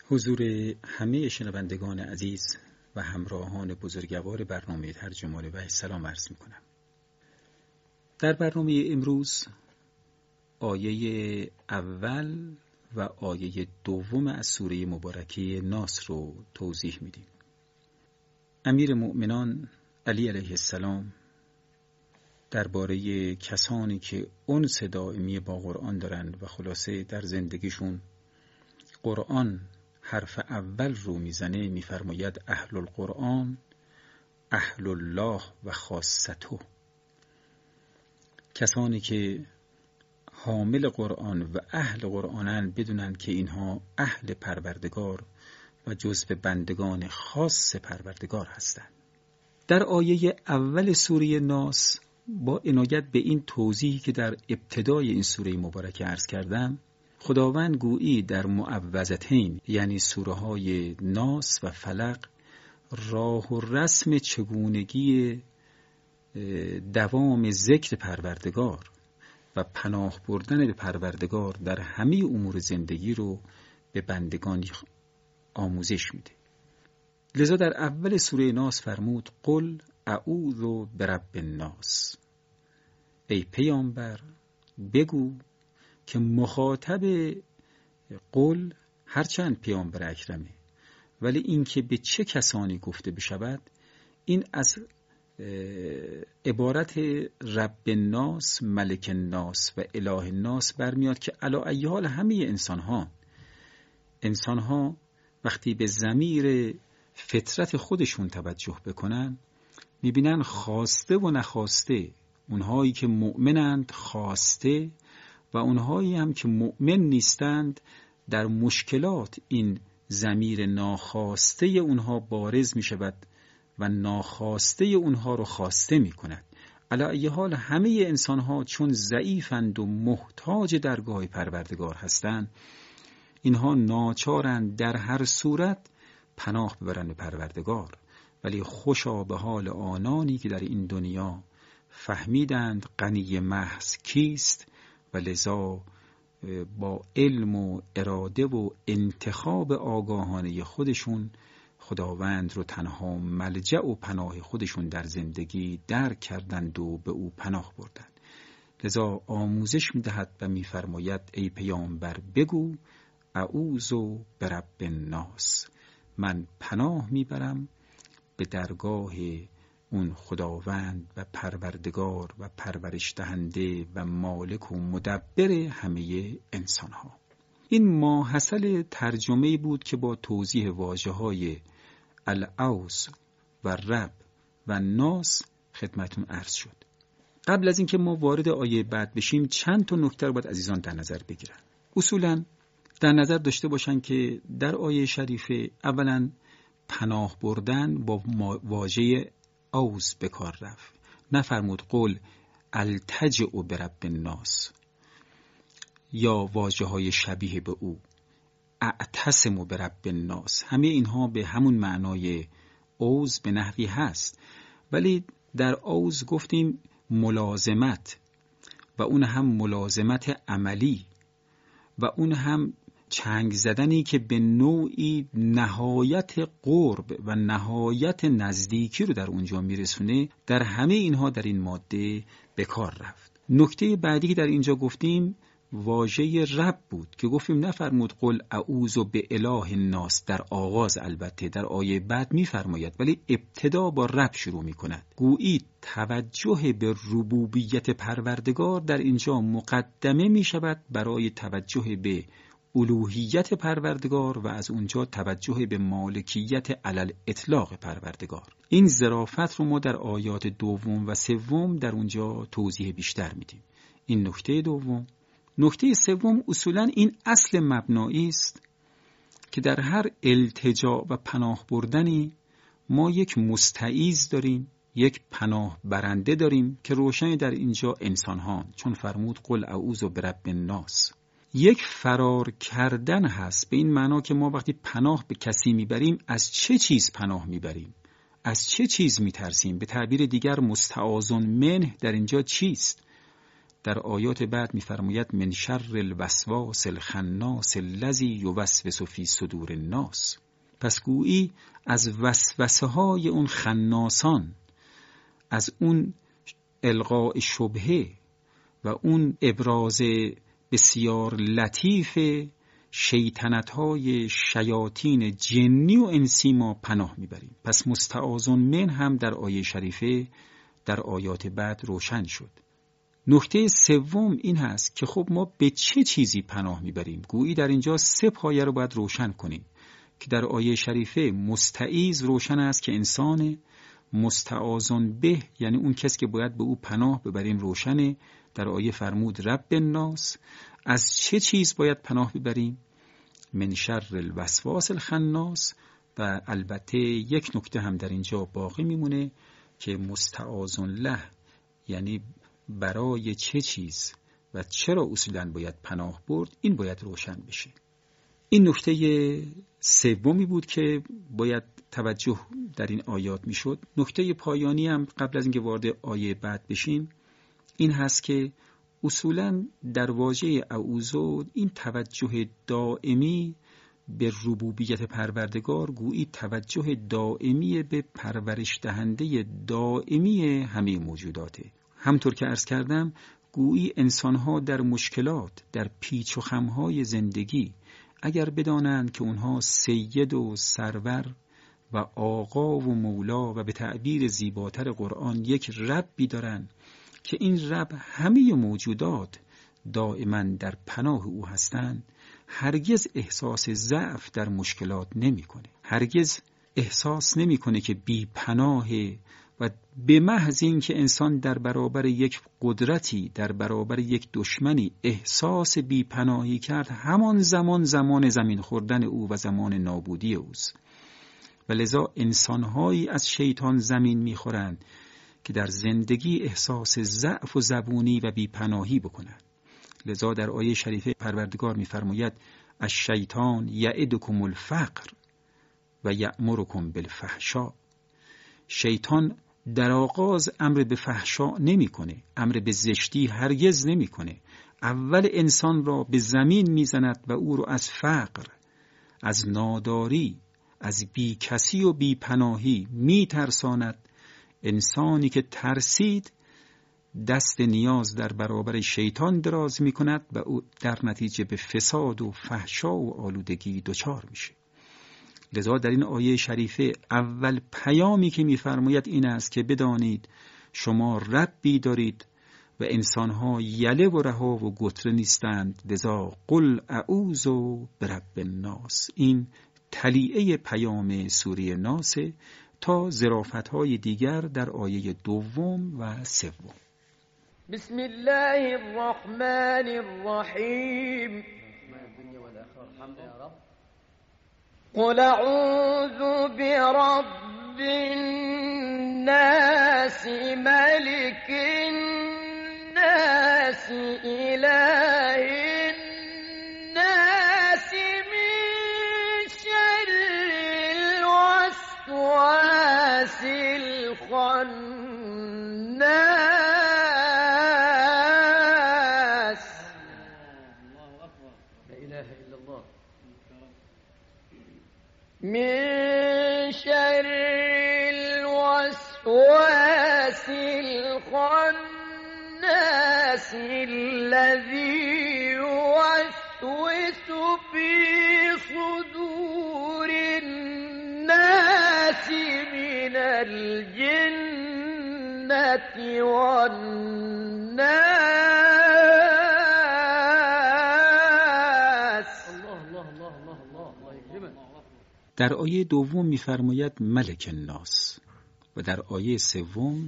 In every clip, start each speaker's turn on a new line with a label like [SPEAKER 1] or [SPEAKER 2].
[SPEAKER 1] حضور همه شنوندگان عزیز و همراهان بزرگوار برنامه ترجمان وحی سلام عرض می کنم. در برنامه امروز آیه اول و آیه دوم از سوره مبارکه ناس رو توضیح میدیم. امیر مؤمنان علی علیه السلام درباره کسانی که انس دائمی با قرآن دارند و خلاصه در زندگیشون قرآن حرف اول رو میزنه میفرماید اهل القرآن اهل الله و خاصته. کسانی که حامل قرآن و اهل قرآنن بدونن که اینها اهل پروردگار و جزو بندگان خاص پروردگار هستند. در آیه اول سوره ناس با عنایت به این توضیحی که در ابتدای این سوره مبارکه عرض کردم، خداوند گویی در معوذتین یعنی سوره های ناس و فلق راه و رسم چگونگی دوام ذکر پروردگار و پناه بردن به پروردگار در همه امور زندگی رو به بندگان آموزش میده. لذا در اول سوره ناس فرمود قل اعوذ برب الناس. ای پیامبر بگو که مخاطب قل هرچند پیامبر اکرمه، ولی این که به چه کسانی گفته بشود این از عبارت رب الناس، ملک الناس و اله الناس برمیاد که علی ای حال همه انسان ها وقتی به ضمیر فطرت خودشون توجه بکنن میبینن خواسته و نخواسته، اونهایی که مؤمنند خواسته و اونهایی هم که مؤمن نیستند در مشکلات این ضمیر ناخواسته اونها بارز میشود و ناخواسته اونها رو خواسته میکند. علی ای حال همه انسان ها چون ضعیفند و محتاج درگاه پروردگار هستند، اینها ناچارند در هر صورت پناه ببرند به پروردگار. ولی خوشا به حال آنانی که در این دنیا فهمیدند غنی محض کیست و لذا با علم و اراده و انتخاب آگاهانه خودشون خداوند رو تنها ملجأ و پناه خودشون در زندگی درک کردند و به او پناه بردند. لذا آموزش میدهد و میفرماید ای پیامبر بگو اعوذ برب الناس، من پناه میبرم به درگاه اون خداوند و پروردگار و پرورش دهنده و مالک و مدبر همه انسان ها. این ماحصل ترجمه بود که با توضیح واژه های الاعوذ و رب و ناس خدمتون عرض شد. قبل از اینکه ما وارد آیه بعد بشیم چند تا نکته رو باید عزیزان در نظر بگیرن. اصولاً در نظر داشته باشن که در آیه شریفه اولاً پناه بردن با واژه اعوذ به کار رفت. نفرمود قل التجئ برب الناس یا واژه های شبیه به او اعتصم برب الناس. همه اینها به همون معنای اعوذ به نحوی هست، ولی در اعوذ گفتیم ملازمت و اون هم ملازمت عملی و اون هم چنگ زدنی که به نوعی نهایت قرب و نهایت نزدیکی رو در اونجا میرسونه. در همه اینها در این ماده به کار رفت. نکته بعدی که در اینجا گفتیم واژه رب بود که گفتیم نفرمود قل اعوذ به اله الناس در آغاز، البته در آیه بعد میفرماید، ولی ابتدا با رب شروع میکند. گویی توجه به ربوبیت پروردگار در اینجا مقدمه میشود برای توجه به الوهیت پروردگار و از اونجا توجه به مالکیت علل اطلاق پروردگار. این ظرافت رو ما در آیات دوم و سوم در اونجا توضیح بیشتر میدیم. این نکته دوم. نکته سوم اصولاً این اصل مبنایی است که در هر التجا و پناه بردنی ما یک مستعیذ داریم، یک پناه برنده داریم که روشن در اینجا انسان ها، چون فرمود قل اعوذ برب الناس. یک فرار کردن هست به این معنا که ما وقتی پناه به کسی میبریم از چه چیز پناه میبریم، از چه چیز میترسیم. به تعبیر دیگر مستعاذ منه در اینجا چیست؟ در آیات بعد می‌فرماید من شر الوسواس الخناس الذی یوسوس فی صدور الناس. پس گویی از وسوسه‌های اون خناسان، از اون القاء شبهه و اون ابراز بسیار لطیف شیطنت‌های شیاطین جنی و انسی ما پناه میبریم. پس مستعاذ من هم در آیه شریفه در آیات بعد روشن شد. نکته سوم این هست که خب ما به چه چیزی پناه میبریم؟ گویی در اینجا 3 پایه رو باید روشن کنیم که در آیه شریفه مستعیذ روشن است که انسان، مستعاذن به یعنی اون کسی که باید به او پناه ببریم روشنه. در آیه فرمود رب الناس. از چه چیز باید پناه ببریم؟ من شر الوسواس الخناس. و البته یک نکته هم در اینجا باقی میمونه که مستعاذن له یعنی برای چه چیز و چرا اصولاً باید پناه برد، این باید روشن بشه. این نکته سومی بود که باید توجه در این آیات میشد. نکته پایانی هم قبل از اینکه وارد آیه بعد بشیم این هست که اصولاً در واژه اعوذ این توجه دائمی به ربوبیت پروردگار گویی توجه دائمی به پرورش دهنده دائمی همه موجوداته. همطور که عرض کردم گویی انسانها در مشکلات، در پیچ و خمهای زندگی اگر بدانند که اونها سید و سرور و آقا و مولا و به تعبیر زیباتر قرآن یک ربی دارن که این رب همه موجودات دائما در پناه او هستند، هرگز احساس ضعف در مشکلات نمی‌کنه. هرگز احساس نمی‌کنه که بی پناهه و به محض این که انسان در برابر یک قدرتی، در برابر یک دشمنی احساس بی پناهی کرد، همان زمان زمین خوردن او و زمان نابودی اوست. و لذا انسانهایی از شیطان زمین میخورند که در زندگی احساس ضعف و زبونی و بی پناهی بکنند. لذا در آیه شریفه پروردگار میفرماید الشیطان یعدکم الفقر و یأمرکم بالفحشاء. شیطان در آغاز امر به فحشا نمیکنه، امر به زشتی هرگز نمیکنه. اول انسان را به زمین میزند و او را از فقر، از ناداری، از بی کسی و بی پناهی میترساند. انسانی که ترسید دست نیاز در برابر شیطان دراز میکند و او در نتیجه به فساد و فحشا و آلودگی دچار میشه. لذا در این آیه شریفه اول پیامی که میفرماید این است که بدانید شما ربی دارید و انسانها یله و رها و گتره نیستند. لذا قل اعوذ برب الناس. این تلیعه پیام سوره ناس تا ظرافت‌های دیگر در آیه 2 و 3.
[SPEAKER 2] بسم الله الرحمن الرحیم. قل اعوذ برب الناس ملك الناس اله الناس من شر الوسواس الخناس. لا اله الا الله. من شر الوسواس الخناس الذي يوسوس في صدور الناس من الجنة والناس. الله الله الله الله الله الله يكرمك.
[SPEAKER 1] در آیه 2 می‌فرماید ملک الناس و در آیه 3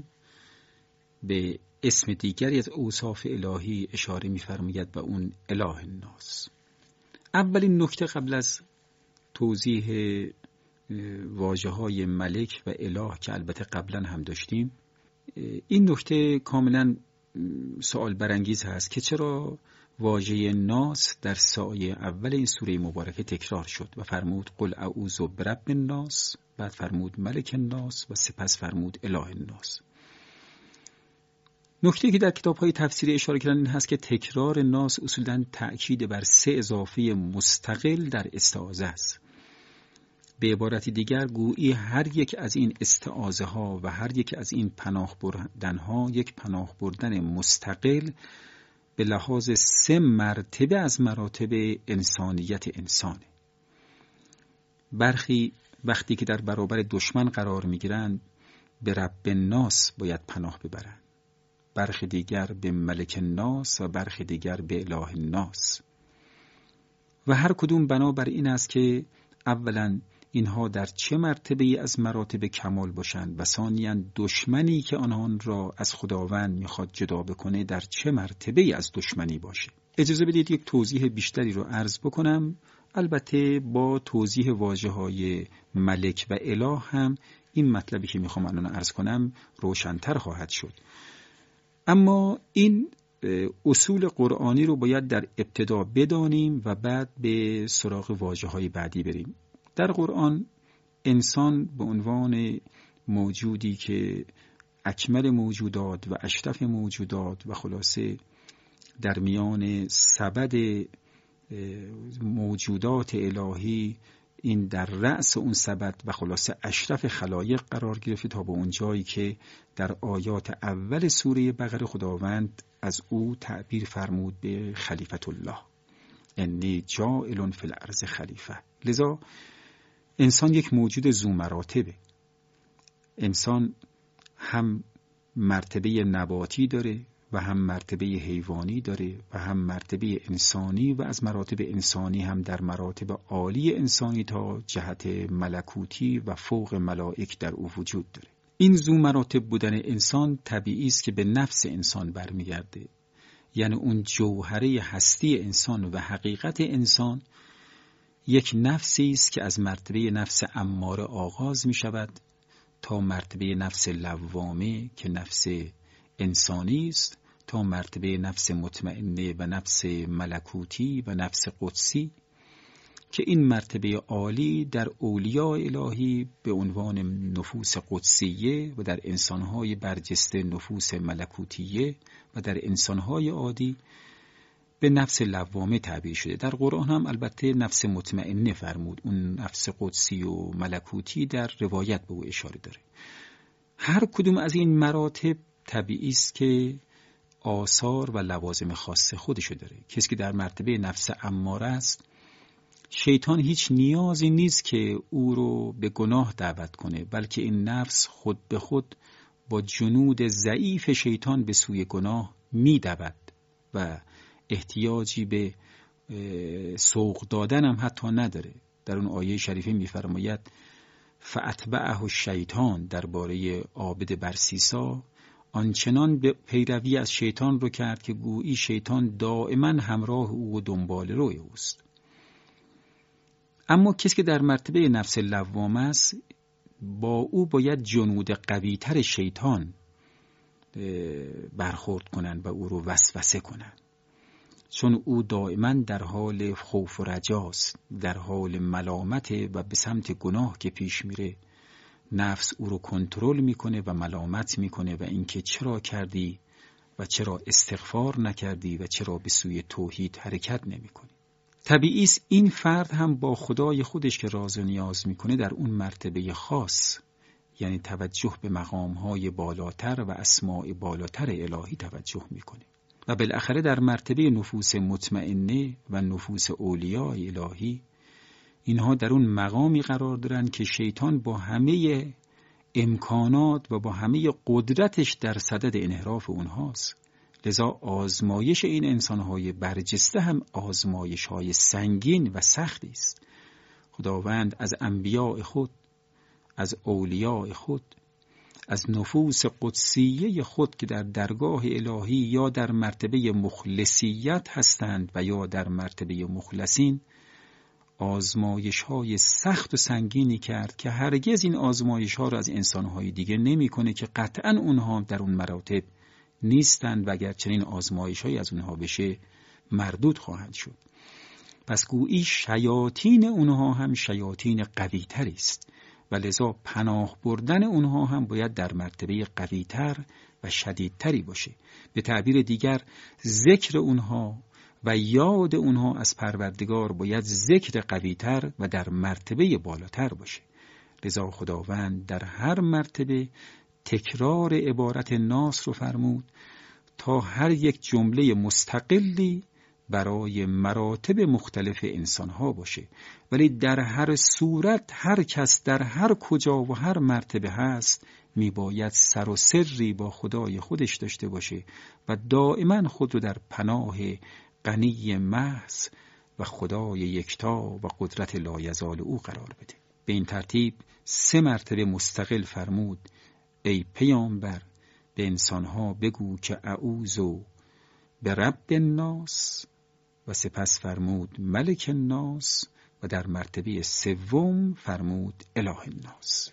[SPEAKER 1] به اسم دیگری از اوصاف الهی اشاره می‌فرماید و اون اله الناس. اولین نکته قبل از توضیح واژه‌های ملک و اله که البته قبلا هم داشتیم، این نکته کاملا سوال برانگیز هست که چرا واژه ناس در سایه اول این سوره مبارکه تکرار شد و فرمود قل اعوذ برب الناس، بعد فرمود ملک الناس و سپس فرمود اله الناس. نکته که در کتاب‌های تفسیری اشاره کردن این هست که تکرار ناس اصولاً تأکید بر 3 اضافه مستقل در استعاذه است. به عبارت دیگر گویی هر یک از این استعاذه ها و هر یک از این پناه بردن ها یک پناه بردن مستقل به لحاظ 3 مرتبه از مراتب انسانیت انسانه. برخی وقتی که در برابر دشمن قرار میگیرند به رب الناس باید پناه ببرند، برخی دیگر به ملک الناس و برخی دیگر به اله الناس، و هر کدوم بنابر این است که اولا اینها در چه مرتبه از مراتب کمال باشند و ثانیاً دشمنی که آنان را از خداوند میخواد جدا بکنه در چه مرتبه از دشمنی باشه. اجازه بدید یک توضیح بیشتری رو عرض بکنم، البته با توضیح واژه‌های ملک و اله هم این مطلبی که میخوام الان عرض کنم روشن‌تر خواهد شد. اما این اصول قرآنی رو باید در ابتدا بدانیم و بعد به سراغ واژه‌های بعدی بریم. در قرآن انسان به عنوان موجودی که اکمل موجودات و اشرف موجودات و خلاصه در میان سبد موجودات الهی این در رأس اون سبد و خلاصه اشرف خلایق قرار گرفته تا به اون جایی که در آیات اول سوره بقره خداوند از او تعبیر فرمود به خلیفت الله، انی جاعل فی الارض خلیفه. لذا انسان یک موجود ذو مراتبه. انسان هم مرتبه نباتی داره و هم مرتبه حیوانی داره و هم مرتبه انسانی و از مراتب انسانی هم در مراتب عالی انسانی تا جهت ملکوتی و فوق ملائک در او وجود داره. این ذو مراتب بودن انسان طبیعی است که به نفس انسان برمیگرده، یعنی اون جوهره هستی انسان و حقیقت انسان یک نفسی است که از مرتبه نفس اماره آغاز می شود تا مرتبه نفس لوامه که نفس انسانی است، تا مرتبه نفس مطمئنه و نفس ملکوتی و نفس قدسی که این مرتبه عالی در اولیاء الهی به عنوان نفوس قدسیه و در انسانهای برجسته نفوس ملکوتیه و در انسانهای عادی به نفس لوامه تعبیر شده. در قرآن هم البته نفس مطمئنه فرمود، اون نفس قدسی و ملکوتی در روایت به او اشاره داره. هر کدوم از این مراتب طبیعی است که آثار و لوازم خاص خودشو داره. کسی که در مرتبه نفس اماره است، شیطان هیچ نیازی نیست که او رو به گناه دعوت کنه، بلکه این نفس خود به خود با جنود ضعیف شیطان به سوی گناه می‌دود و احتیاجی به سوق دادن هم حتی نداره. در اون آیه شریفه می‌فرماید فاتبعه الشیطان درباره عابد برسیسا، آنچنان به پیروی از شیطان رو کرد که گویی شیطان دائما همراه او و دنبال روی اوست. اما کسی که در مرتبه نفس لوامه است، با او باید جنود قوی‌تر شیطان برخورد کنند و او رو وسوسه کنند، چون او دائما در حال خوف و رجاست، در حال ملامت و به سمت گناه که پیش میره نفس او رو کنترل میکنه و ملامت میکنه و اینکه چرا کردی و چرا استغفار نکردی و چرا به سوی توحید حرکت نمیکنی. طبیعی است این فرد هم با خدای خودش که راز و نیاز میکنه در اون مرتبه خاص، یعنی توجه به مقامهای بالاتر و اسماء بالاتر الهی توجه میکنه و بالاخره در مرتبه نفوس مطمئنه و نفوس اولیاء الهی اینها در اون مقامی قرار دارن که شیطان با همه امکانات و با همه قدرتش در صدد انحراف اونهاست. لذا آزمایش این انسانهای برجسته هم آزمایش‌های سنگین و سختی است. خداوند از انبیاء خود، از اولیاء خود، از نفوس قدسیه خود که در درگاه الهی یا در مرتبه مخلصیت هستند و یا در مرتبه مخلصین، آزمایش‌های سخت و سنگینی کرد که هرگز این آزمایش‌ها را از انسان‌های دیگه نمی‌کنه که قطعاً اونها در اون مراتب نیستند و اگر چنین آزمایش‌هایی از اونها بشه مردود خواهند شد. پس گویی شیاطین اونها هم شیاطین قوی‌تری است و لذا پناه بردن اونها هم باید در مرتبه قوی‌تر و شدیدتری باشه. به تعبیر دیگر ذکر اونها و یاد اونها از پروردگار باید ذکر قوی‌تر و در مرتبه بالاتر باشه. لذا خداوند در هر مرتبه تکرار عبارت ناس رو فرمود تا هر یک جمله مستقلی برای مراتب مختلف انسانها باشه، ولی در هر صورت هر کس در هر کجا و هر مرتبه هست میباید سر و سری با خدای خودش داشته باشه و دائما خود رو در پناه غنی محض و خدای یکتا و قدرت لایزال او قرار بده. به این ترتیب 3 مرتبه مستقل فرمود ای پیامبر به انسانها بگو که اعوذ برب الناس، و سپس فرمود ملک الناس، و در مرتبه 3 فرمود اله الناس.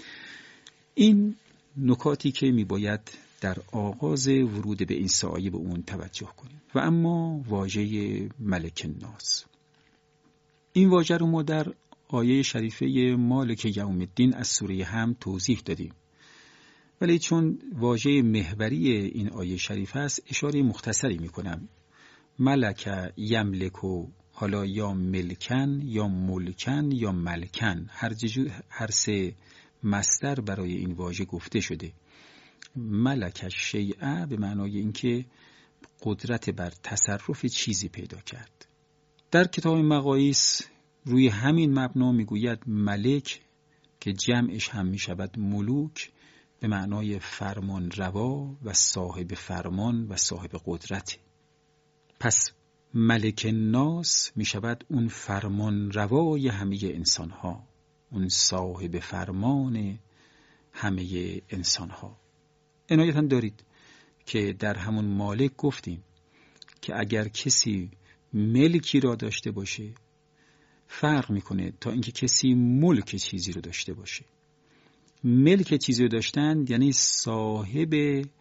[SPEAKER 1] این نکاتی که میباید در آغاز ورود به این آیه به اون توجه کنیم. و اما واژه ملک الناس، این واژه رو ما در آیه شریفه مالک یوم الدین از سوره هم توضیح دادیم، ولی چون واژه محوری این آیه شریف است اشاره مختصری میکنم. ملک یملکو، حالا یا ملکن یا ملکن یا ملکن، هر 3 مصدر برای این واژه گفته شده. ملک شیء به معنای اینکه قدرت بر تصرف چیزی پیدا کرد. در کتاب مقاییس روی همین مبنا میگوید ملک که جمعش هم میشود ملوک به معنای فرمان روا و صاحب فرمان و صاحب قدرت. پس ملک الناس می شود اون فرمان روای همه انسان ها، اون صاحب فرمان همه انسان ها. عنایتا دارید که در همون مالک گفتیم که اگر کسی ملکی را داشته باشه فرق میکنه تا اینکه کسی ملک چیزی رو داشته باشه. ملک چیزی رو داشتن یعنی صاحب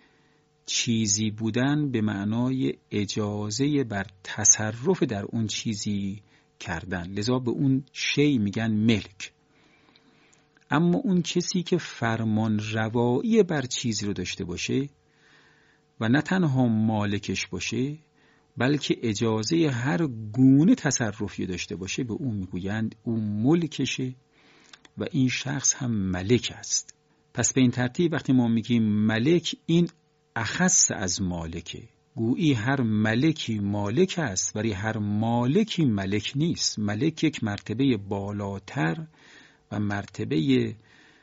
[SPEAKER 1] چیزی بودن به معنای اجازه بر تصرف در اون چیزی کردن، لذا به اون شی میگن ملک. اما اون کسی که فرمان روایی بر چیزی رو داشته باشه و نه تنها مالکش باشه بلکه اجازه هر گونه تصرفی داشته باشه به اون میگویند اون ملکشه و این شخص هم ملک است. پس به این ترتیب وقتی ما میگیم ملک این اخص از مالکه، گویی هر ملکی مالک است ولی هر مالکی ملک نیست. ملک یک مرتبه بالاتر و مرتبه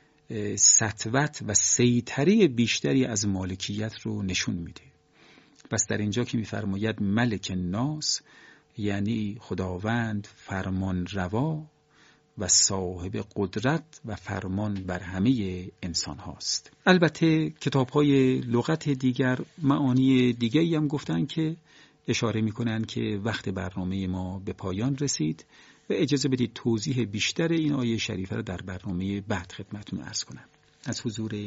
[SPEAKER 1] سطوت و سیطره بیشتری از مالکیت رو نشون میده. پس در اینجا که میفرماید ملک الناس یعنی خداوند فرمان روا و صاحب قدرت و فرمان بر همه انسان هاست. البته کتاب های لغت دیگر معانی دیگری هم گفتن که اشاره میکنن که وقت برنامه ما به پایان رسید و اجازه بدید توضیح بیشتر این آیه شریفه رو در برنامه بعد خدمتتون عرض کنم. از حضور